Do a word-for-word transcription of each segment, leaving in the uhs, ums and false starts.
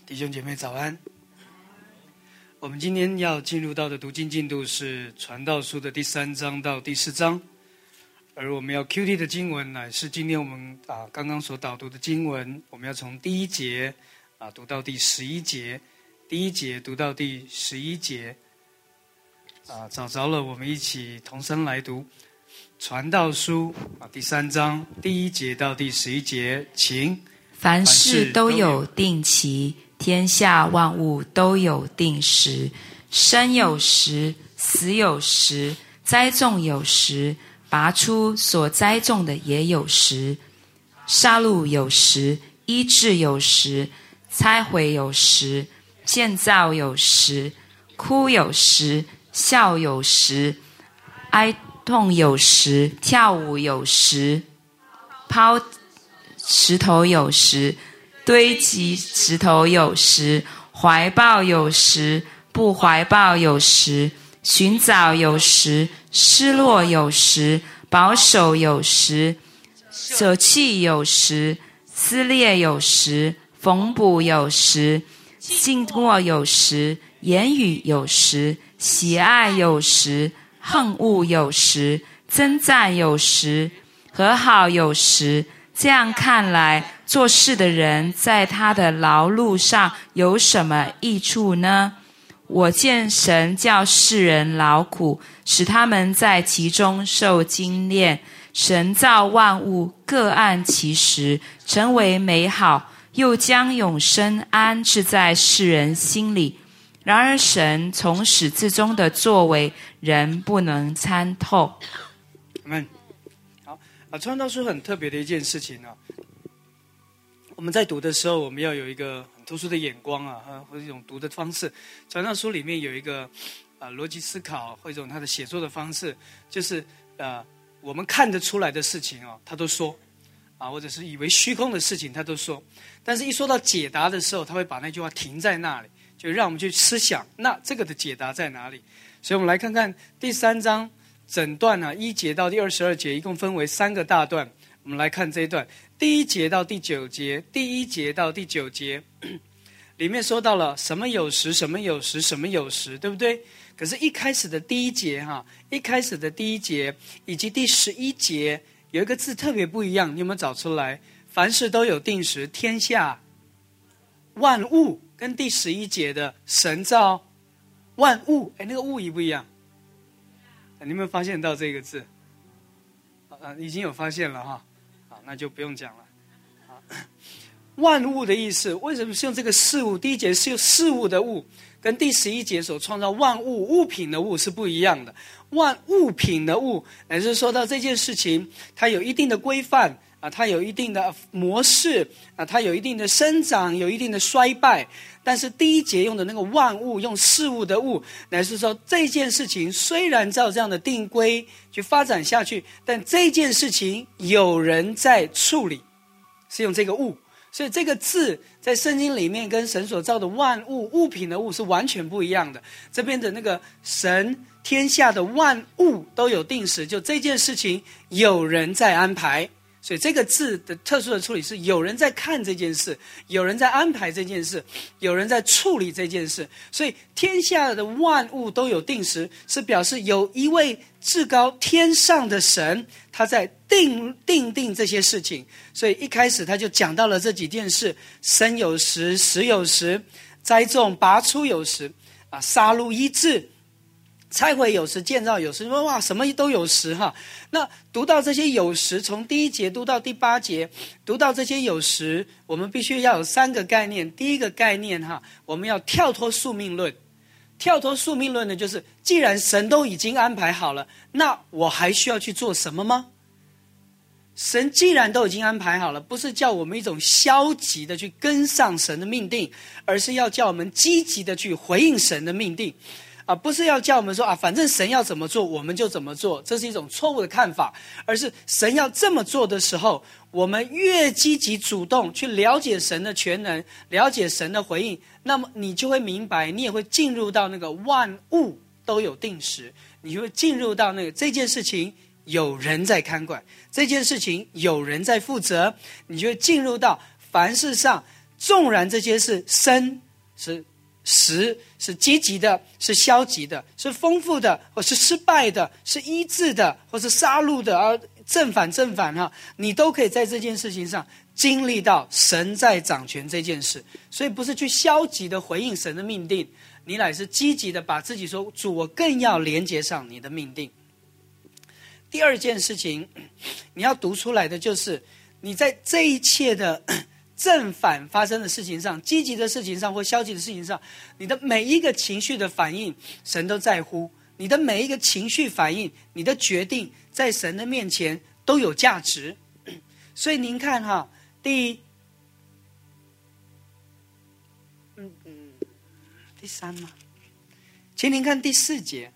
弟兄姐妹早安。我们今天要进入到的读经进度是传道书的第三章到第四章，而我们要 Q T 的经文乃是今天我们啊刚刚所导读的经文，我们要从第一节啊读到第十一节，第一节读到第十一节啊，找着了，我们一起同声来读传道书啊第三章第一节到第十一节，请。 凡事都有定期，天下万物都有定时，生有时，死有时，栽种有时，拔出所栽种的也有时，杀戮有时，医治有时，拆毁有时，建造有时，哭有时，笑有时，哀痛有时，跳舞有时，抛石头有时，堆积石头有时，怀抱有时，不怀抱有时，寻找有时，失落有时，保守有时，舍弃有时，撕裂有时，缝补有时，静默有时，言语有时，喜爱有时，恨恶有时，征战有时，和好有时。这样看来，做事的人在他的劳碌上有什么益处呢？我见神叫世人劳苦，使他们在其中受精炼。神造万物各按其时，成为美好，又将永生安置在世人心里。然而神从始至终的作为，人不能参透。 Amen。啊，传道书很特别的一件事情啊，我们在读的时候，我们要有一个很特殊的眼光啊，或者一种读的方式。传道书里面有一个啊逻辑思考，或者一种他的写作的方式，就是呃我们看得出来的事情哦，他都说啊，或者是以为虚空的事情，他都说。但是，一说到解答的时候，他会把那句话停在那里，就让我们去思想，那这个的解答在哪里？所以，我们来看看第三章。整段呢、啊，一节到第二十二节，一共分为三个大段。我们来看这一段，第一节到第九节，第一节到第九节，里面说到了什么有时，什么有时，什么有时，对不对？可是，一开始的第一节哈，一开始的第一节以及第十一节有一个字特别不一样，你有没有找出来？凡事都有定时，天下万物跟第十一节的神造万物，哎，那个物一不一样？你有没有发现到这个字？啊，已经有发现了哈，好，那就不用讲了。万物的意思，为什么是用这个事物？第一节是用事物的物，跟第十一节所创造万物物品的物是不一样的。万物品的物，乃是说到这件事情，它有一定的规范啊，它有一定的模式啊，它有一定的生长，有一定的衰败。但是第一节用的那个万物，用事物的物，乃是说这件事情虽然照这样的定规去发展下去，但这件事情有人在处理，是用这个物。所以这个字在圣经里面跟神所造的万物物品的物是完全不一样的。这边的那个神天下的万物都有定时，就这件事情有人在安排。所以这个字的特殊的处理是有人在看这件事，有人在安排这件事，有人在处理这件事。所以天下的万物都有定时，是表示有一位至高天上的神，他在定定定这些事情。所以一开始他就讲到了这几件事：生有时，死有时，栽种拔出有时，啊，杀戮医治。拆毁有时，建造有时，哇，什么都有时哈。那读到这些有时，从第一节读到第八节，读到这些有时，我们必须要有三个概念。第一个概念哈，我们要跳脱宿命论。跳脱宿命论呢，就是既然神都已经安排好了，那我还需要去做什么吗？神既然都已经安排好了，不是叫我们一种消极的去跟上神的命定，而是要叫我们积极的去回应神的命定。啊，不是要叫我们说啊，反正神要怎么做我们就怎么做，这是一种错误的看法。而是神要这么做的时候，我们越积极主动去了解神的全能，了解神的回应，那么你就会明白，你也会进入到那个万物都有定时，你就会进入到那个这件事情有人在看管，这件事情有人在负责，你就会进入到凡事上纵然这些是生是实，是积极的，是消极的，是丰富的，或是失败的，是医治的，或是杀戮的，而正反正反哈，你都可以在这件事情上经历到神在掌权这件事。所以不是去消极的回应神的命定，你乃是积极的把自己说，主，我更要连接上你的命定。第二件事情你要读出来的就是，你在这一切的正反发生的事情上，积极的事情上或消极的事情上，你的每一个情绪的反应神都在乎，你的每一个情绪反应，你的决定在神的面前都有价值。所以您看哈，第嗯嗯第三吗？请您看第四节，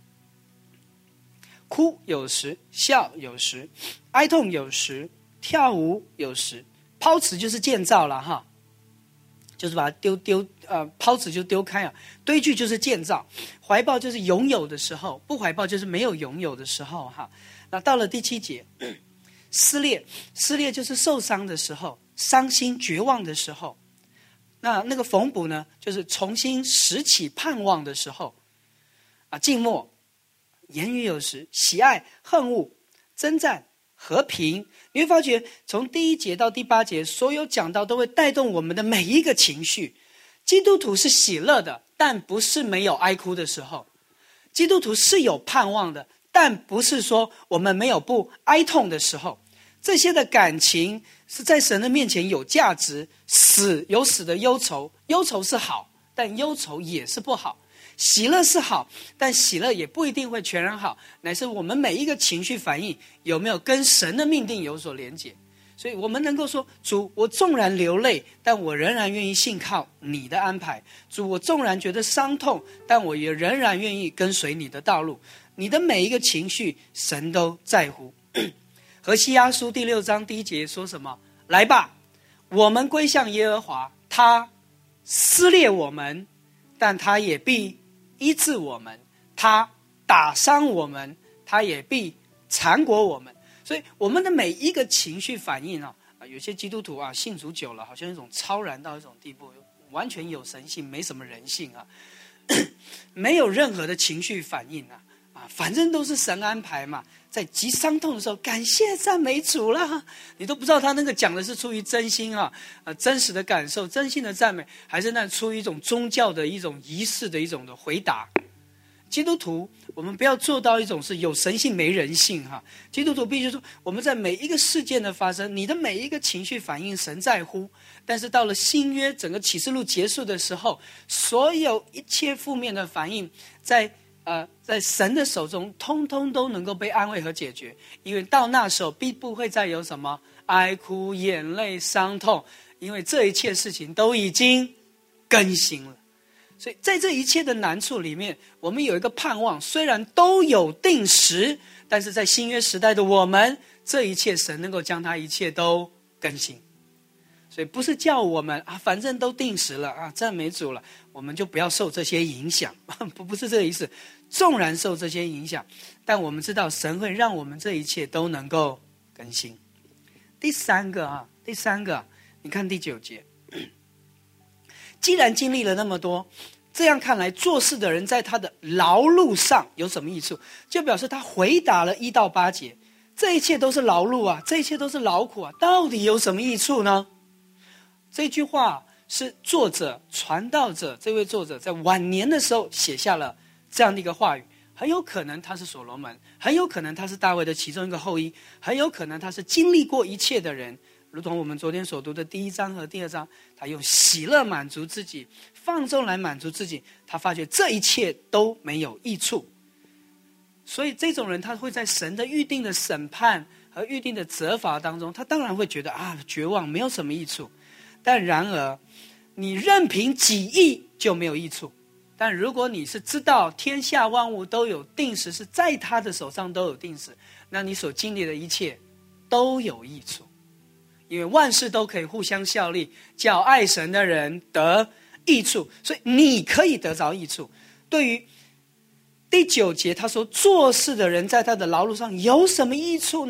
哭有时，笑有时，哀痛有时，跳舞有时。抛掷就是建造了哈，就是把它丢丢呃，抛掷就丢开啊，堆聚就是建造，怀抱就是拥有的时候，不怀抱就是没有拥有的时候哈。那到了第七节，撕裂，撕裂就是受伤的时候，伤心绝望的时候。那那个缝补呢，就是重新拾起盼望的时候啊。静默，言语有时，喜爱恨恶，征战和平。你会发觉从第一节到第八节，所有讲到都会带动我们的每一个情绪。基督徒是喜乐的，但不是没有哀哭的时候；基督徒是有盼望的，但不是说我们没有不哀痛的时候。这些的感情是在神的面前有价值。死有死的忧愁，忧愁是好，但忧愁也是不好。喜乐是好，但喜乐也不一定会全然好，乃是我们每一个情绪反应有没有跟神的命定有所连结。所以我们能够说，主，我纵然流泪，但我仍然愿意信靠你的安排。主，我纵然觉得伤痛，但我也仍然愿意跟随你的道路。你的每一个情绪神都在乎。何西阿书第六章第一节说什么？来吧，我们归向耶和华，他撕裂我们，但他也必医治我们，他打伤我们，他也必缠裹我们。所以我们的每一个情绪反应啊，有些基督徒啊信主久了，好像一种超然到一种地步，完全有神性，没什么人性啊，没有任何的情绪反应啊，啊，反正都是神安排嘛。在极伤痛的时候，感谢赞美主啦！你都不知道他那个讲的是出于真心啊，呃，真实的感受，真心的赞美，还是那出于一种宗教的一种仪式的一种的回答。基督徒，我们不要做到一种是有神性没人性哈。基督徒必须说，我们在每一个事件的发生，你的每一个情绪反应，神在乎。但是到了新约整个启示录结束的时候，所有一切负面的反应，在呃在神的手中，通通都能够被安慰和解决。因为到那时候，必不会再有什么哀哭、眼泪、伤痛，因为这一切事情都已经更新了。所以在这一切的难处里面，我们有一个盼望，虽然都有定时，但是在新约时代的我们，这一切神能够将它一切都更新。所以不是叫我们啊，反正都定时了啊，赞美主了，我们就不要受这些影响，不不是这个意思。纵然受这些影响，但我们知道神会让我们这一切都能够更新。第三个啊，第三个，你看第九节。既然经历了那么多，这样看来，做事的人在他的劳碌上有什么益处？就表示他回答了一到八节，这一切都是劳碌啊，这一切都是劳苦啊，到底有什么益处呢？这句话是作者传道者这位作者在晚年的时候写下了这样的一个话语，很有可能他是所罗门，很有可能他是大卫的其中一个后裔，很有可能他是经历过一切的人。如同我们昨天所读的第一章和第二章，他用喜乐满足自己，放纵来满足自己，他发觉这一切都没有益处。所以这种人他会在神的预定的审判和预定的责罚当中，他当然会觉得啊，绝望，没有什么益处。但然而你任凭己意就没有益处，但如果你是知道天下万物都有定时，是在他的手上都有定时，那你所经历的一切都有益处。因为万事都可以互相效力，叫爱神的人得益处，所以你可以得着益处。对于第九节他说做事的人在他的劳碌上有什么益处呢？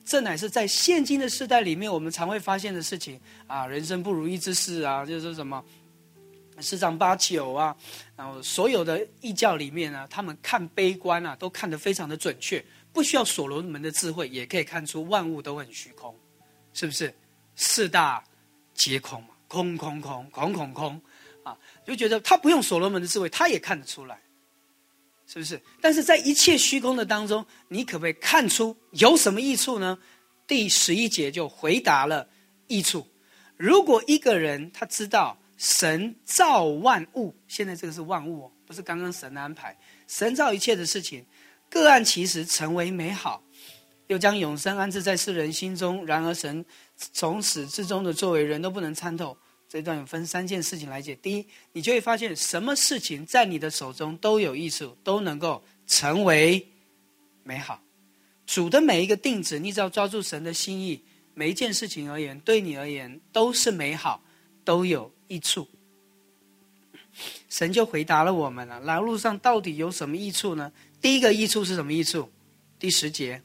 这乃是在现今的世代里面我们常会发现的事情啊，人生不如意之事啊，就是什么十常八九啊，然后所有的异教里面呢，他们看悲观啊，都看得非常的准确，不需要所罗门的智慧，也可以看出万物都很虚空，是不是？四大皆空嘛，空空空空空空啊，就觉得他不用所罗门的智慧，他也看得出来，是不是？但是在一切虚空的当中，你可不可以看出有什么益处呢？第十一节就回答了益处。如果一个人他知道神造万物，现在这个是万物哦，不是刚刚神的安排。神造一切的事情，各按其时成为美好，又将永生安置在世人心中。然而神从始至终的作为，人都不能参透。这段有分三件事情来解。第一，你就会发现什么事情在你的手中都有益处，都能够成为美好。主的每一个定旨，你只要抓住神的心意，每一件事情而言，对你而言都是美好，都有益处。神就回答了我们了，来路上到底有什么益处呢？第一个益处是什么益处？第十节，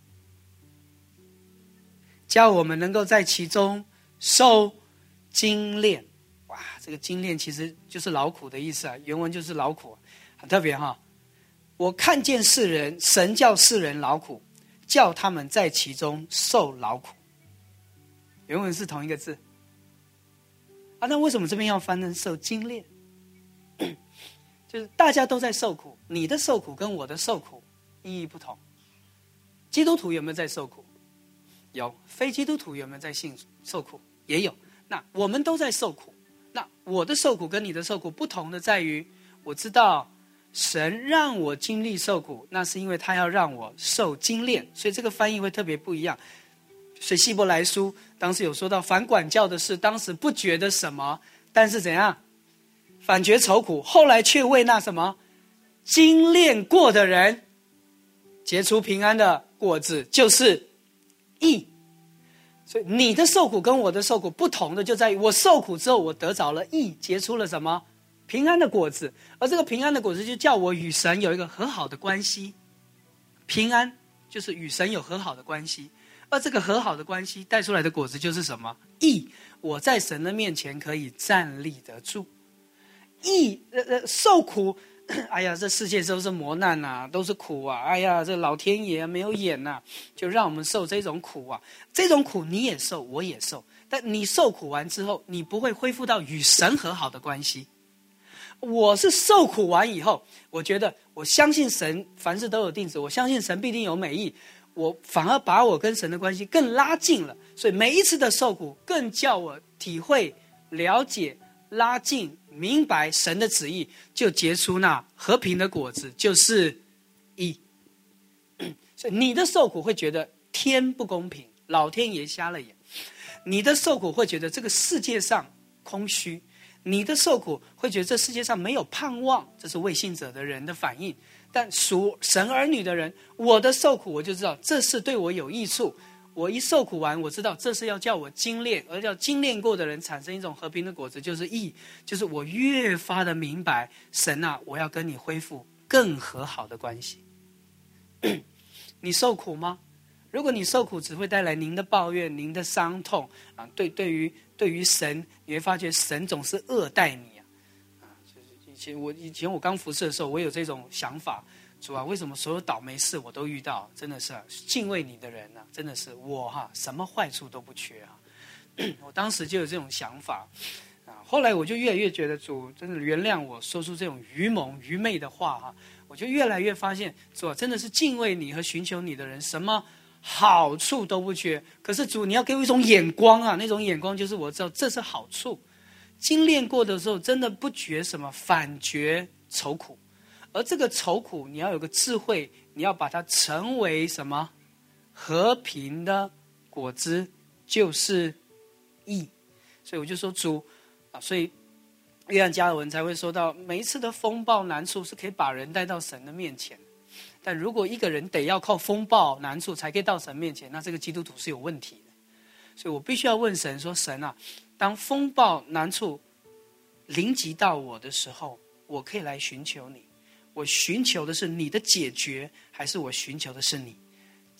叫我们能够在其中受精炼。哇，这个精炼其实就是劳苦的意思啊，原文就是劳苦，很特别哈。我看见世人，神叫世人劳苦，叫他们在其中受劳苦。原文是同一个字啊，那为什么这边要翻成受精炼？就是大家都在受苦，你的受苦跟我的受苦意义不同。基督徒有没有在受苦？有。非基督徒有没有在信受苦？也有。那我们都在受苦，那我的受苦跟你的受苦不同的在于，我知道神让我经历受苦，那是因为他要让我受精炼，所以这个翻译会特别不一样。所以希伯来书当时有说到，凡管教的事，当时不觉得什么，但是怎样，反觉愁苦，后来却为那什么精炼过的人结出平安的果子，就是义。所以你的受苦跟我的受苦不同的就在于，我受苦之后我得着了义，结出了什么平安的果子，而这个平安的果子就叫我与神有一个和好的关系。平安就是与神有和好的关系，而这个和好的关系带出来的果子就是什么？义。我在神的面前可以站立得住。义呃呃受苦，哎呀，这世界都是磨难呐、啊，都是苦啊！哎呀，这老天爷没有眼呐、啊，就让我们受这种苦啊！这种苦你也受，我也受，但你受苦完之后，你不会恢复到与神和好的关系。我是受苦完以后，我觉得我相信神，凡事都有定旨，我相信神必定有美意，我反而把我跟神的关系更拉近了。所以每一次的受苦，更叫我体会、了解、拉近。明白神的旨意，就结出那和平的果子，就是义。所以你的受苦会觉得天不公平，老天爷瞎了眼；你的受苦会觉得这个世界上空虚；你的受苦会觉得这世界上没有盼望，这是未信者的人的反应。但属神儿女的人，我的受苦我就知道这是对我有益处。我一受苦完，我知道这是要叫我精炼，而要精炼过的人产生一种和平的果子，就是义，就是我越发的明白，神啊，我要跟你恢复更和好的关系。你受苦吗？如果你受苦只会带来您的抱怨、您的伤痛啊，对对于对于神，你会发觉神总是恶待你啊。啊，就是以前我以前我刚服侍的时候，我有这种想法。主啊，为什么所有倒霉事我都遇到？真的是、啊、敬畏你的人啊，真的是我哈、啊，什么坏处都不缺啊。我当时就有这种想法啊，后来我就越来越觉得主真的原谅我说出这种愚蒙愚昧的话哈、啊，我就越来越发现主、啊、真的是敬畏你和寻求你的人，什么好处都不缺。可是主，你要给我一种眼光啊，那种眼光就是我知道这是好处。精炼过的时候，真的不觉什么，反觉愁苦。而这个愁苦，你要有个智慧，你要把它成为什么？和平的果子，就是义。所以我就说主啊，所以约翰加尔文才会说到，每一次的风暴难处是可以把人带到神的面前。但如果一个人得要靠风暴难处才可以到神面前，那这个基督徒是有问题的。所以我必须要问神说：神啊，当风暴难处临及到我的时候，我可以来寻求你。我寻求的是你的解决，还是我寻求的是你？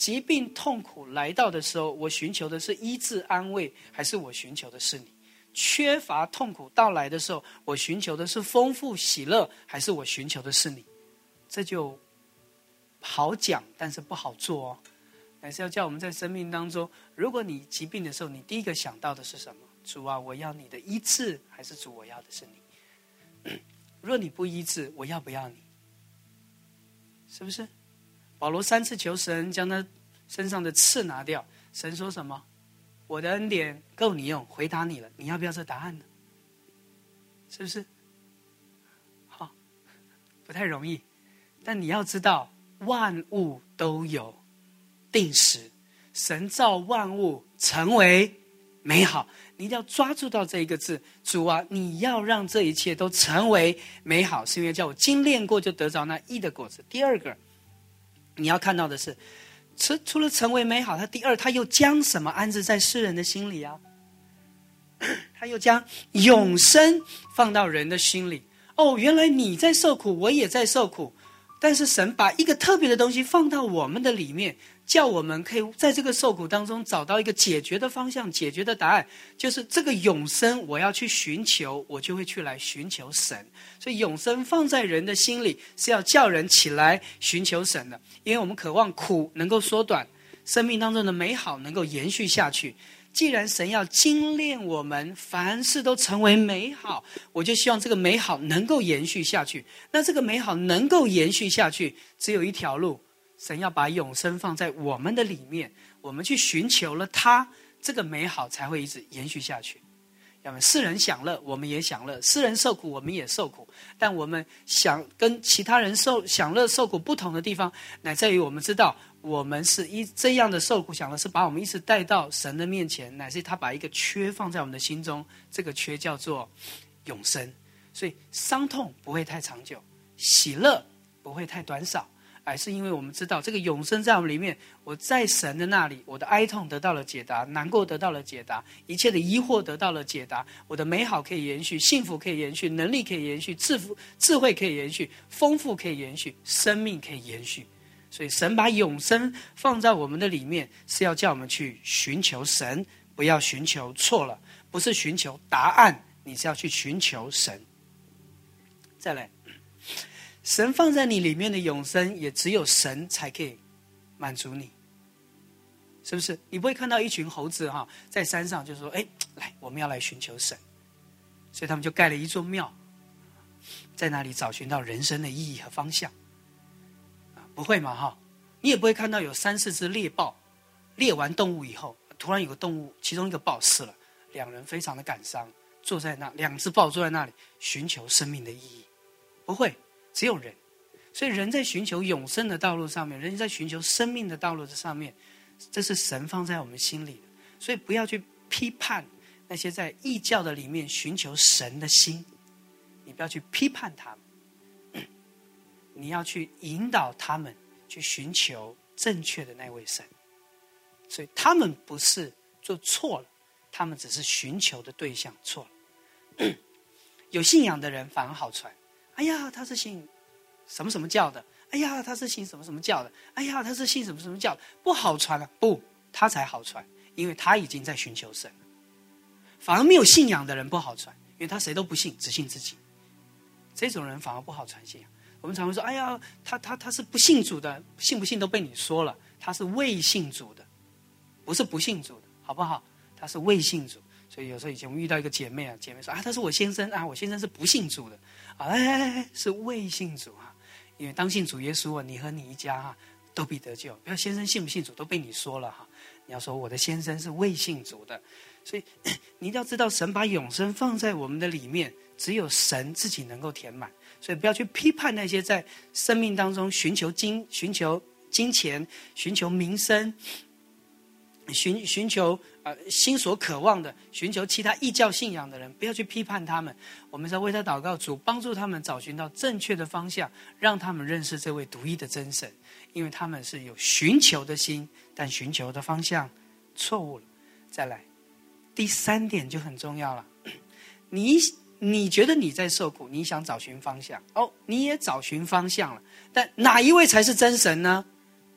疾病痛苦来到的时候，我寻求的是医治安慰，还是我寻求的是你？缺乏痛苦到来的时候，我寻求的是丰富喜乐，还是我寻求的是你？这就好讲，但是不好做哦。还是要叫我们在生命当中，如果你疾病的时候，你第一个想到的是什么？主啊，我要你的医治，还是主我要的是你？若你不医治，我要不要你？是不是？保罗三次求神将他身上的刺拿掉，神说什么？我的恩典够你用，回答你了，你要不要这答案呢？是不是？好，不太容易，但你要知道，万物都有定时，神造万物成为美好，你一定要抓住到这一个字，主啊，你要让这一切都成为美好，是因为叫我精炼过就得着那义的果子。第二个，你要看到的是，除了成为美好，他第二，他又将什么安置在世人的心里啊？他又将永生放到人的心里。哦，原来你在受苦，我也在受苦，但是神把一个特别的东西放到我们的里面，叫我们可以在这个受苦当中找到一个解决的方向，解决的答案，就是这个永生我要去寻求，我就会去来寻求神。所以永生放在人的心里，是要叫人起来寻求神的。因为我们渴望苦能够缩短，生命当中的美好能够延续下去。既然神要精炼我们，凡事都成为美好，我就希望这个美好能够延续下去。那这个美好能够延续下去，只有一条路，神要把永生放在我们的里面，我们去寻求了它，这个美好才会一直延续下去。要么世人享乐，我们也享乐；世人受苦，我们也受苦。但我们想跟其他人受享乐受苦不同的地方，乃在于我们知道，我们是一这样的受苦享乐，是把我们一直带到神的面前，乃是他把一个缺放在我们的心中，这个缺叫做永生。所以伤痛不会太长久，喜乐不会太短少，而是因为我们知道这个永生在我们里面，我在神的那里，我的哀痛得到了解答，难过得到了解答，一切的疑惑得到了解答，我的美好可以延续，幸福可以延续，能力可以延续，智慧智慧可以延续，丰富可以延续，生命可以延续。所以神把永生放在我们的里面，是要叫我们去寻求神，不要寻求错了，不是寻求答案，你是要去寻求神。再来，神放在你里面的永生，也只有神才可以满足你，是不是？你不会看到一群猴子哈，在山上就说：“哎，来，我们要来寻求神。”所以他们就盖了一座庙，在那里找寻到人生的意义和方向。不会嘛哈？你也不会看到有三四只猎豹，猎完动物以后，突然有个动物，其中一个豹死了，两人非常的感伤，坐在那，两只豹坐在那里寻求生命的意义。不会，只有人。所以人在寻求永生的道路上面，人在寻求生命的道路上面，这是神放在我们心里的。所以不要去批判那些在异教的里面寻求神的心，你不要去批判他们。你要去引导他们去寻求正确的那位神，所以他们不是做错了，他们只是寻求的对象错了。有信仰的人反而好传，哎呀，他是信什么什么教的，哎呀，他是信什么什么教的，哎呀，他是信什么什么教的，不好传了。不，他才好传，因为他已经在寻求神了。反而没有信仰的人不好传，因为他谁都不信，只信自己，这种人反而不好传信仰。我们常会说：“哎呀，他他他是不信主的，信不信都被你说了。他是未信主的，不是不信主的，好不好？他是未信主。所以有时候以前我们遇到一个姐妹啊，姐妹说啊，他是我先生啊，我先生是不信主的啊，哎哎哎，是未信主啊。因为当信主耶稣啊，你和你一家啊都必得救。不要先生信不信主都被你说了哈，你要说我的先生是未信主的。所以你一定要知道，神把永生放在我们的里面，只有神自己能够填满。所以不要去批判那些在生命当中寻求金、寻求金钱、寻求名声、寻寻求呃心所渴望的、寻求其他异教信仰的人，不要去批判他们。我们在为他祷告，主帮助他们找寻到正确的方向，让他们认识这位独一的真神，因为他们是有寻求的心，但寻求的方向错误了。再来，第三点就很重要了，你。你觉得你在受苦，你想找寻方向哦，你也找寻方向了，但哪一位才是真神呢？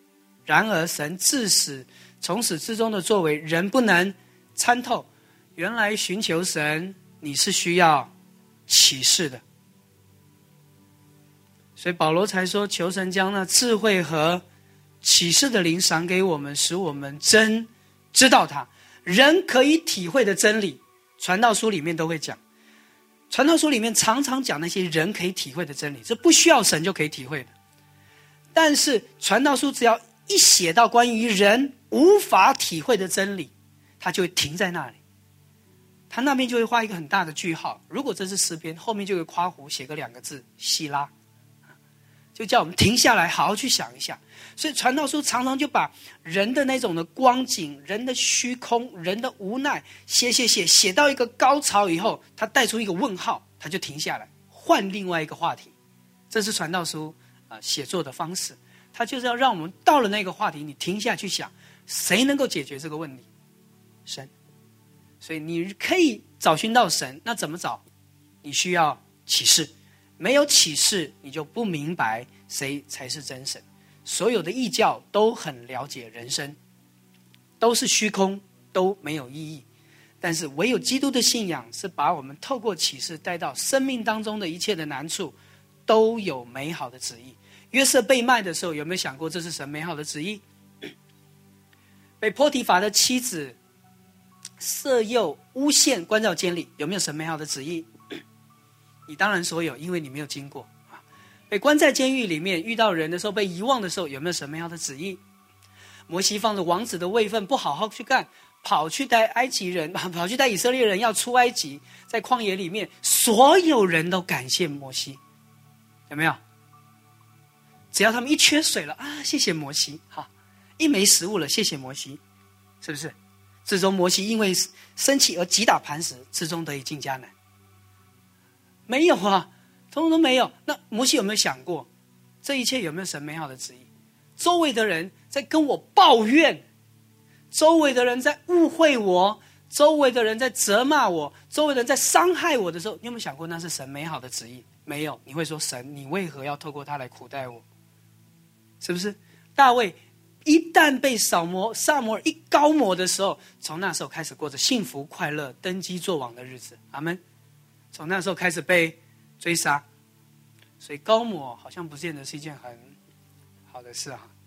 然而神自始从始至终的作为，人不能参透。原来寻求神，你是需要启示的。所以保罗才说，求神将那智慧和启示的灵赏给我们，使我们真知道他。人可以体会的真理，传道书里面都会讲。传道书里面常常讲那些人可以体会的真理，这不需要神就可以体会的。但是传道书只要一写到关于人无法体会的真理，他就会停在那里，他那边就会画一个很大的句号。如果这是诗篇，后面就会括弧写个两个字希拉，就叫我们停下来好好去想一下。所以传道书常常就把人的那种的光景，人的虚空，人的无奈写写写写到一个高潮以后，他带出一个问号，他就停下来换另外一个话题。这是传道书、呃、写作的方式，他就是要让我们到了那个话题，你停下去想，谁能够解决这个问题？神。所以你可以找寻到神，那怎么找？你需要启示，没有启示你就不明白谁才是真神。所有的异教都很了解人生，都是虚空，都没有意义。但是唯有基督的信仰是把我们透过启示带到生命当中的一切的难处都有美好的旨意。约瑟被卖的时候，有没有想过这是神美好的旨意？被波提乏的妻子色诱诬陷关到监里，有没有神美好的旨意？你当然说有，因为你没有经过。被关在监狱里面，遇到人的时候，被遗忘的时候，有没有神美好的旨意？摩西放着王子的位分不好好去干，跑去带埃及人，跑去带以色列人要出埃及，在旷野里面，所有人都感谢摩西，有没有？只要他们一缺水了啊，谢谢摩西，哈，一没食物了，谢谢摩西，是不是？最终摩西因为生气而击打磐石，最终得以进迦南。没有啊，通通都没有。那摩西有没有想过，这一切有没有神美好的旨意？周围的人在跟我抱怨，周围的人在误会我，周围的人在责骂我，周围的人在伤害我的时候，你有没有想过那是神美好的旨意？没有。你会说，神你为何要透过他来苦待我？是不是？大卫一旦被扫摩撒摩尔一高摩的时候，从那时候开始过着幸福快乐登基作王的日子。阿们。从那时候开始被追杀，所以高摩好像不见得是一件很好的事啊。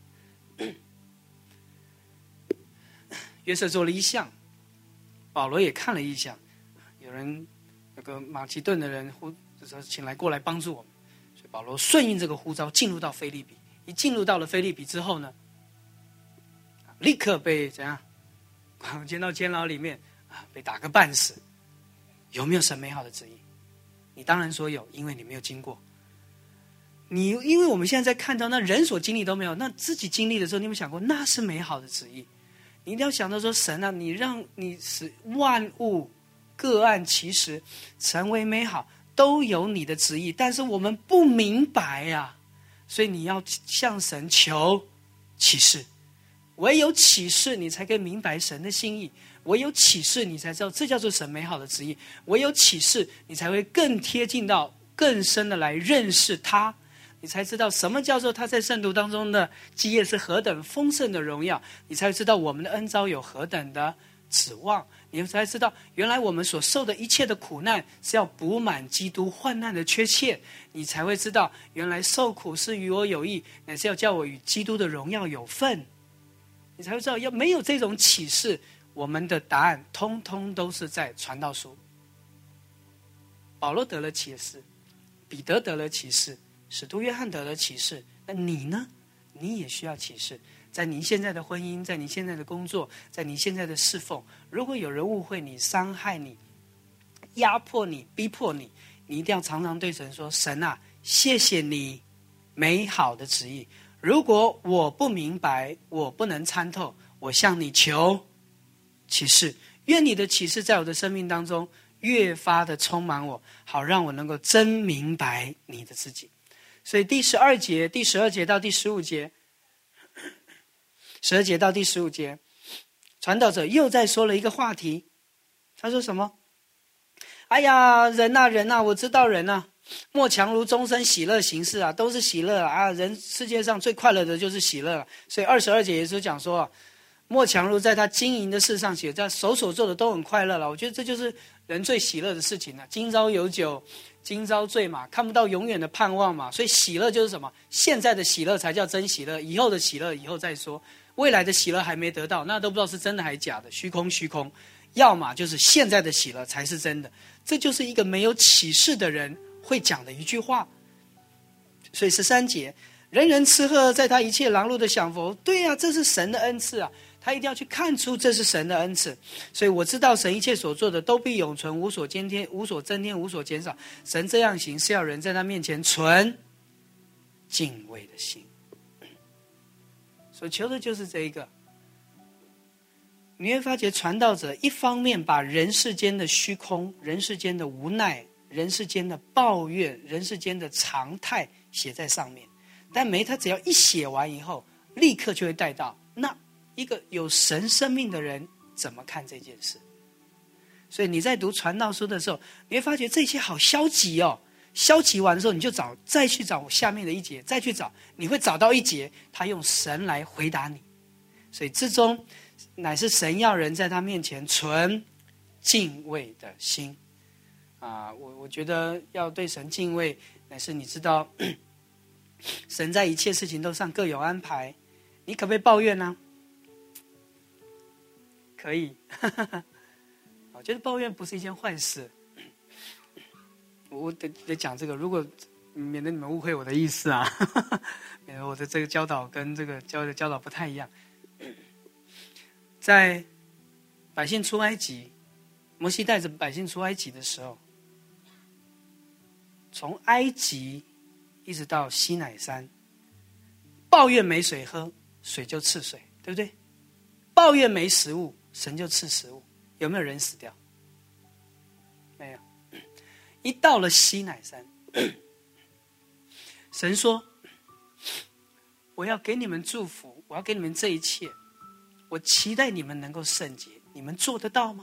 约瑟做了异象，保罗也看了异象，有人那个马其顿的人呼说请来过来帮助我们，所以保罗顺应这个呼召进入到腓立比。一进入到了腓立比之后呢，立刻被怎样关到监牢里面，被打个半死。有没有神美好的旨意？你当然说有，因为你没有经过。你因为我们现在在看到那人所经历都没有，那自己经历的时候，你有没有想过那是美好的旨意？你一定要想到说，神啊，你让你使万物各按其时成为美好，都有你的旨意，但是我们不明白呀、啊，所以你要向神求启示，唯有启示你才可以明白神的心意，唯有启示你才知道这叫做神美好的旨意，唯有启示你才会更贴近到更深的来认识他，你才知道什么叫做他在圣徒当中的基业是何等丰盛的荣耀，你才知道我们的恩召有何等的指望，你才知道原来我们所受的一切的苦难是要补满基督患难的缺欠，你才会知道原来受苦是与我有益，乃是要叫我与基督的荣耀有份，你才会知道要没有这种启示，我们的答案通通都是在传道书。保罗得了启示，彼得得了启示，使徒约翰得了启示，那你呢？你也需要启示。在您现在的婚姻，在您现在的工作，在您现在的侍奉，如果有人误会你、伤害你、压迫你、逼迫你，你一定要常常对神说，神啊，谢谢你美好的旨意，如果我不明白，我不能参透，我向你求启示，愿你的启示在我的生命当中越发的充满我，好让我能够真明白你的自己。所以第十二节第十二节到第十五节十二节到第十五节，传道者又再说了一个话题。他说什么？哎呀，人啊人啊，我知道人啊， 莫强如终身喜乐行事啊，都是喜乐啊！人世界上最快乐的就是喜乐。所以二十二节也是讲说，莫强如在他经营的事上写，在手所做的都很快乐了。我觉得这就是人最喜乐的事情了。今朝有酒今朝醉嘛，看不到永远的盼望嘛。所以喜乐就是什么？现在的喜乐才叫真喜乐，以后的喜乐以后再说。未来的喜乐还没得到，那都不知道是真的还是假的，虚空虚空。要么就是现在的喜乐才是真的。这就是一个没有启示的人会讲的一句话。所以十三节，人人吃喝，在他一切劳碌的享福。对啊，这是神的恩赐啊，他一定要去看出这是神的恩赐。所以我知道神一切所做的都必永存，无所增添，无所增添，无所减少。神这样行，是要人在他面前存敬畏的心。所求的就是这一个。你会发觉传道者一方面把人世间的虚空、人世间的无奈、人世间的抱怨、人世间的常态写在上面，但没他只要一写完以后，立刻就会带到那一个有神生命的人怎么看这件事。所以你在读传道书的时候，你会发觉这些好消极哦。消极完的时候，你就找再去找下面的一节，再去找，你会找到一节，他用神来回答你。所以之中乃是神要人在他面前存敬畏的心啊！我我觉得要对神敬畏，乃是你知道神在一切事情都上各有安排。你可不可以抱怨呢？可以。我觉得抱怨不是一件坏事。我得得讲这个，如果免得你们误会我的意思啊，免得我的这个教导跟这个教的教导不太一样。在百姓出埃及，摩西带着百姓出埃及的时候，从埃及一直到西乃山，抱怨没水喝，水就赐水，对不对？抱怨没食物，神就赐食物。有没有人死掉？没有。一到了西乃山，神说：“我要给你们祝福，我要给你们这一切。我期待你们能够圣洁，你们做得到吗？”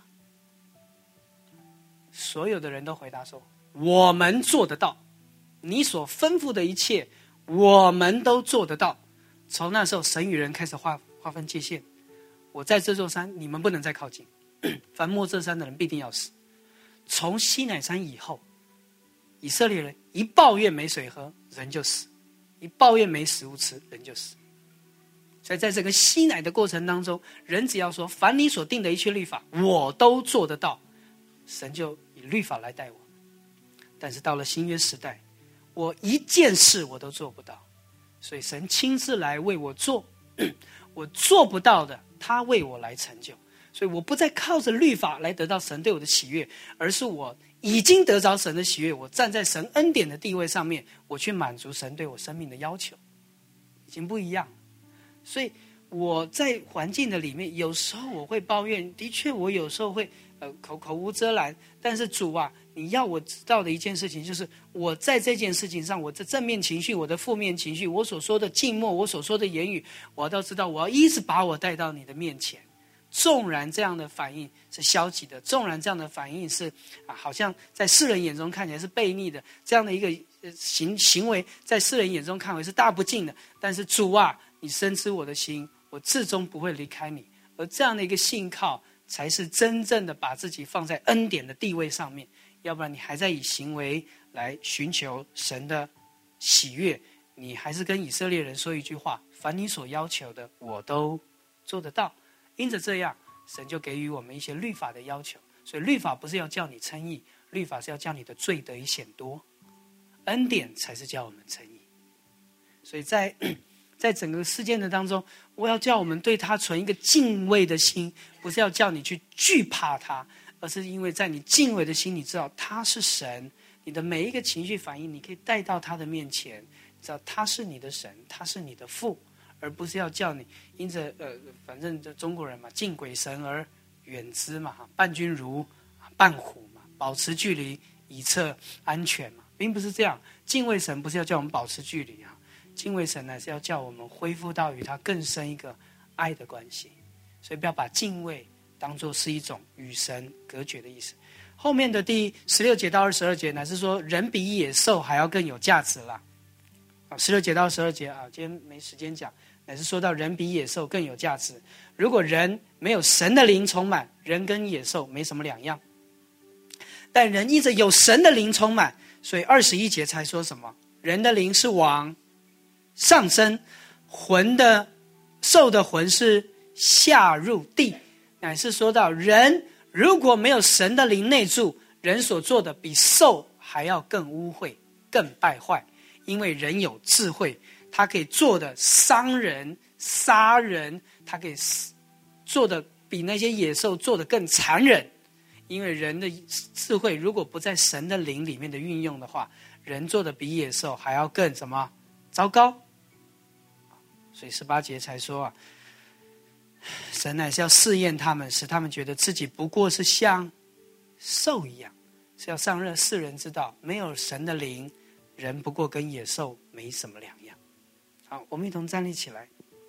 所有的人都回答说：“我们做得到，你所吩咐的一切，我们都做得到。”从那时候，神与人开始划划分界限。我在这座山，你们不能再靠近，凡摸这山的人必定要死。从西乃山以后，以色列人一抱怨没水喝，人就死；一抱怨没食物吃，人就死。所以在这个西乃的过程当中，人只要说凡你所定的一切律法我都做得到，神就以律法来带我。但是到了新约时代，我一件事我都做不到，所以神亲自来为我做，我做不到的他为我来成就。所以我不再靠着律法来得到神对我的喜悦，而是我已经得着神的喜悦，我站在神恩典的地位上面，我去满足神对我生命的要求，已经不一样。所以我在环境的里面，有时候我会抱怨，的确我有时候会呃口口无遮拦，但是主啊，你要我知道的一件事情就是，我在这件事情上，我的正面情绪，我的负面情绪，我所说的静默，我所说的言语，我都知道，我要一直把我带到你的面前。纵然这样的反应是消极的，纵然这样的反应是啊，好像在世人眼中看起来是悖逆的，这样的一个行行为，在世人眼中看为是大不敬的。但是主啊，你深知我的心，我至终不会离开你。而这样的一个信靠，才是真正的把自己放在恩典的地位上面。要不然你还在以行为来寻求神的喜悦，你还是跟以色列人说一句话：凡你所要求的，我都做得到。因着这样，神就给予我们一些律法的要求。所以律法不是要叫你称义，律法是要叫你的罪得以显多，恩典才是叫我们称义。所以在在整个事件的当中，我要叫我们对他存一个敬畏的心，不是要叫你去惧怕他，而是因为在你敬畏的心，你知道他是神，你的每一个情绪反应你可以带到他的面前，知道他是你的神，他是你的父，而不是要叫你因着呃，反正这中国人嘛，敬鬼神而远之嘛，伴君如伴虎嘛，保持距离以策安全嘛，并不是这样。敬畏神不是要叫我们保持距离啊，敬畏神呢是要叫我们恢复到与他更深一个爱的关系。所以不要把敬畏当作是一种与神隔绝的意思。 后面的第十六节到二十二节乃是说人比野兽还要更有价值啦。啊，十六节到十二节啊，今天没时间讲，乃是说到人比野兽更有价值。如果人没有神的灵充满，人跟野兽没什么两样。但人依着有神的灵充满，所以二十一节才说什么？人的灵是往上升，魂的兽的魂是下入地，乃是说到人如果没有神的灵内住，人所做的比兽还要更污秽、更败坏。因为人有智慧，他可以做的伤人、杀人，他可以做的比那些野兽做的更残忍。因为人的智慧如果不在神的灵里面的运用的话，人做的比野兽还要更什么糟糕。所以十八节才说啊，神乃是要试验他们，使他们觉得自己不过是像兽一样，是要上任世人知道，没有神的灵，人不过跟野兽没什么两样。好，我们一同站立起来。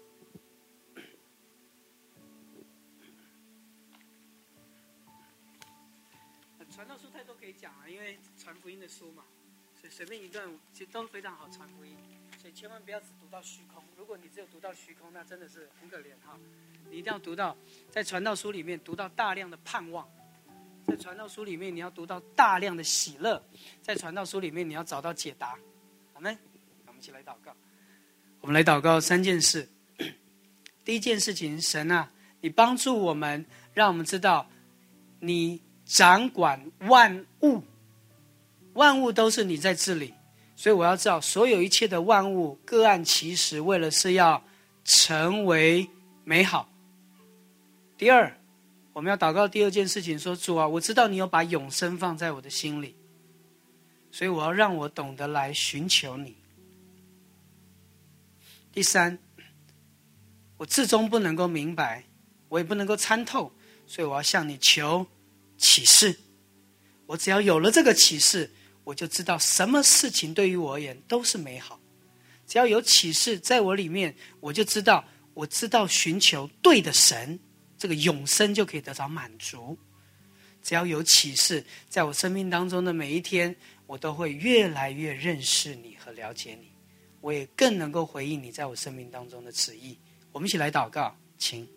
传道书太多可以讲了，因为传福音的书嘛，所以随便一段其实都非常好传福音，所以千万不要只读到虚空。如果你只有读到虚空，那真的是很可怜哈。你一定要读到，在传道书里面读到大量的盼望，在传道书里面你要读到大量的喜乐，在传道书里面你要找到解答。阿们。我们一起来祷告。我们来祷告三件事。第一件事情，神啊，你帮助我们，让我们知道你掌管万物，万物都是你在治理，所以我要知道所有一切的万物各按其时，为了是要成为美好。第二，我们要祷告第二件事情，说主啊，我知道你有把永生放在我的心里，所以我要让我懂得来寻求你。第三，我至终不能够明白，我也不能够参透，所以我要向你求启示。我只要有了这个启示，我就知道什么事情对于我而言都是美好。只要有启示在我里面，我就知道我知道寻求对的神，这个永生就可以得到满足。只要有启示，在我生命当中的每一天，我都会越来越认识你和了解你，我也更能够回应你在我生命当中的旨意。我们一起来祷告，请。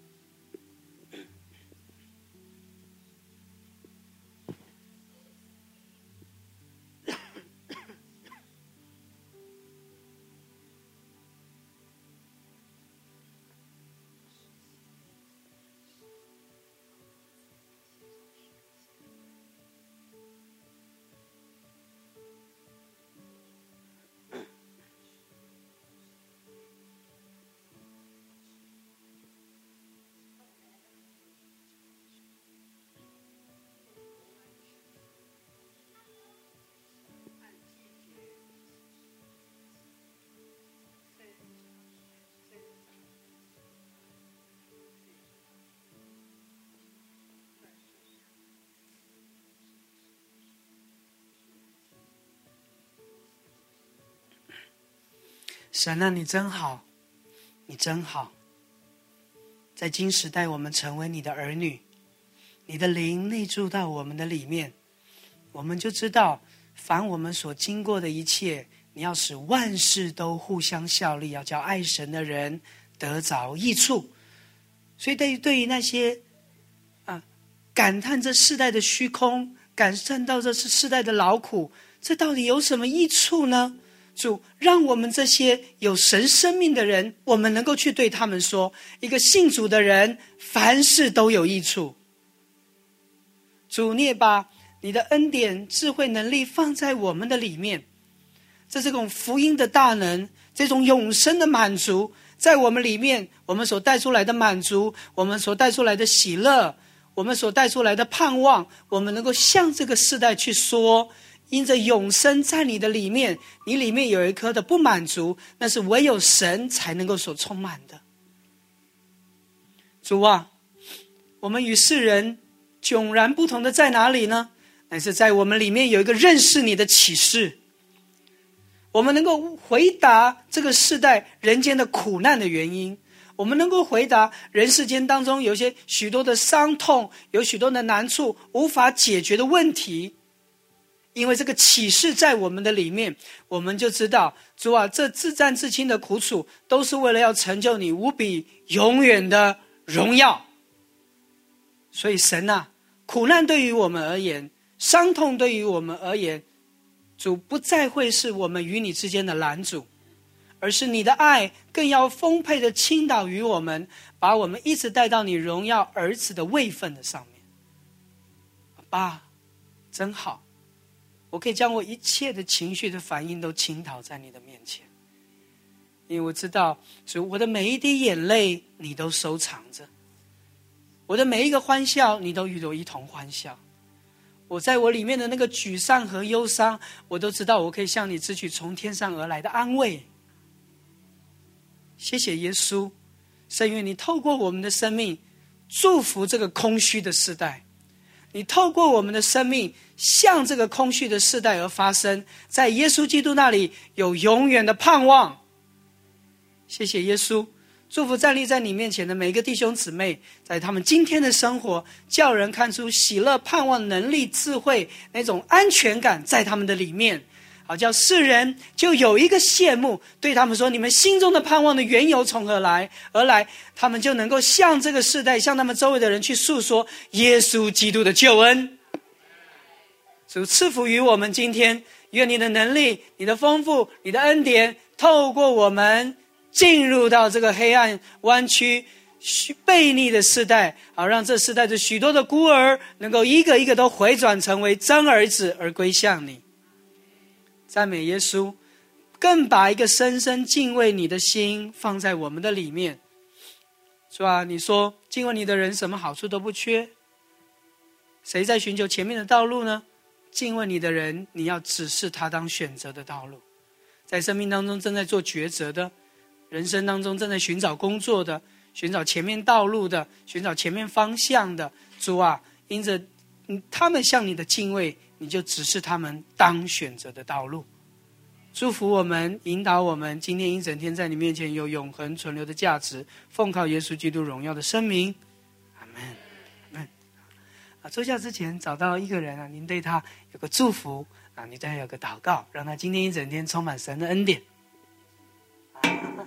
神啊，你真好，你真好。在今时代，我们成为你的儿女，你的灵内住到我们的里面，我们就知道，凡我们所经过的一切，你要使万事都互相效力，要叫爱神的人得着益处。所以对于对于那些啊感叹这世代的虚空，感叹到这是世代的劳苦，这到底有什么益处呢？主，让我们这些有神生命的人，我们能够去对他们说，一个信主的人凡事都有益处。主，你也把你的恩典、智慧、能力放在我们的里面，这这种福音的大能，这种永生的满足在我们里面，我们所带出来的满足，我们所带出来的喜乐，我们所带出来的盼望，我们能够向这个世代去说，因着永生在你的里面，你里面有一颗的不满足，那是唯有神才能够所充满的。主啊，我们与世人迥然不同的在哪里呢？乃是在我们里面有一个认识你的启示，我们能够回答这个世代人间的苦难的原因， 我们能够回答人世间当中有些许多的伤痛，有许多的难处无法解决的问题。因为这个启示在我们的里面，我们就知道，主啊，这自战自亲的苦楚都是为了要成就你无比永远的荣耀。所以神啊，苦难对于我们而言，伤痛对于我们而言，主不再会是我们与你之间的拦阻，而是你的爱更要丰沛的倾倒于我们，把我们一直带到你荣耀儿子的位分的上面。爸，真好，我可以将我一切的情绪的反应都倾倒在你的面前，因为我知道，主，我的每一滴眼泪你都收藏着，我的每一个欢笑你都与我一同欢笑。我在我里面的那个沮丧和忧伤，我都知道我可以向你支取从天上而来的安慰。谢谢耶稣，圣愿你透过我们的生命祝福这个空虚的世代，你透过我们的生命向这个空虚的世代而发生，在耶稣基督那里有永远的盼望。谢谢耶稣，祝福站立在你面前的每一个弟兄姊妹，在他们今天的生活叫人看出喜乐、盼望、能力、智慧，那种安全感在他们的里面，好叫世人就有一个羡慕，对他们说，你们心中的盼望的缘由从何来而来，他们就能够向这个世代，向他们周围的人去诉说耶稣基督的救恩。主赐福于我们今天，愿你的能力、你的丰富、你的恩典透过我们进入到这个黑暗弯曲悖逆的世代，好让这世代的许多的孤儿能够一个一个都回转成为真儿子而归向你。赞美耶稣，更把一个深深敬畏你的心放在我们的里面。是吧？你说敬畏你的人什么好处都不缺，谁在寻求前面的道路呢？敬畏你的人，你要指示他当选择的道路。在生命当中正在做抉择的，人生当中正在寻找工作的，寻找前面道路的，寻找前面方向的，主啊，因着他们向你的敬畏，你就指示他们当选择的道路。祝福我们，引导我们，今天一整天在你面前有永恒存留的价值，奉靠耶稣基督荣耀的生命，阿们，阿们。啊，坐下之前找到一个人啊，您对他有个祝福啊，你对他有个祷告，让他今天一整天充满神的恩典。啊